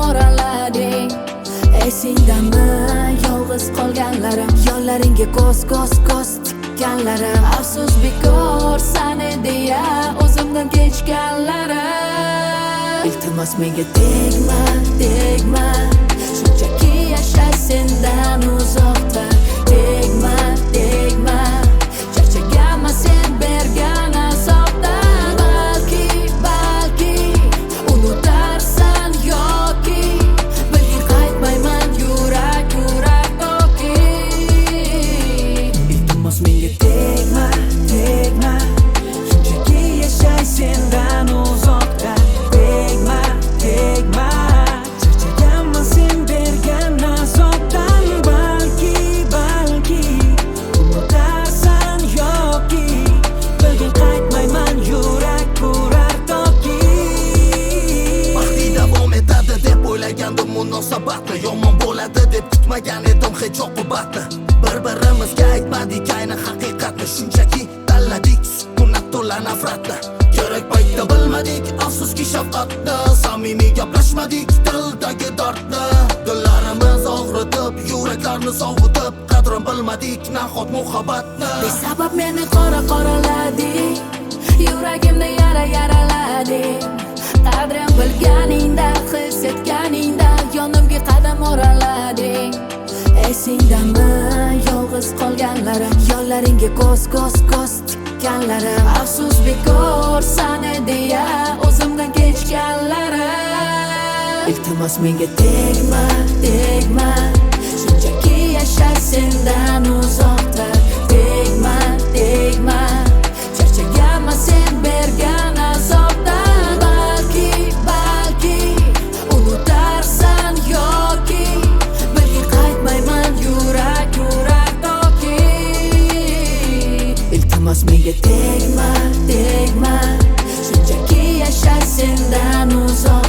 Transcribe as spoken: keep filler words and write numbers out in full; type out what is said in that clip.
oralading. Esingdami yolg'iz qolganlarim, yo'llaringga ko'z ko'z ko'z tikkanlarim. Afsus bekor sani deya o'zimdan kechganlarim. Iltimos menga tegma, tegma, shunchaki yashay sendan uzoqda. Tegma, tegma, charchaganman sen bergan azobdan. Balki, balki unutarsan yoki bilgin qaytmayman yurak, yurak toki. Iltimos menga tegma, tegma, shunchaki yashay sendan uzoqda. Tegma, tegma, charchaganman sen bergan azobdan. Balki, balki unutarsan yoki bilgin qaytmayman yurak, yurak toki. Vaqti davom etadi deb o'ylagandim munosabatni, yomon bo'ladi deb kutmagan edim hech oqibatni. Bir-birimizga aytmadik ayni haqiqatni, shunchaki tanladik sukunat to'la nafratni. Kerak paytda bilmadik afsuski shafqatni, samimiy gaplashmadik dildagi dardni. Dillarimiz og'ritib, yuraklarni sovutib, qadrin bilmadik nahot muhabbatni. Besabab meni qora qoralading, yuragimda yara yaralading. Qadrim bilganingda, his etganingda yonimga qadam o'ralading. Esingdami yolg'iz qolganlarim, yo'llaringga ko'z ko'z ko'z tikkanlarim. Afsus bekor sani deya o'zimdan kechganlarim. Iltimos menga tegma, tegma, shunchaki yashay sendan uzoqda. Tegma, tegma, charchaganman sen bergan azobdan. Balki, balki unutarsan yoki bilgin qaytmayman yurak, yurak toki. Iltimos menga tegma, tegma, shunchaki yashay sendan uzoqda.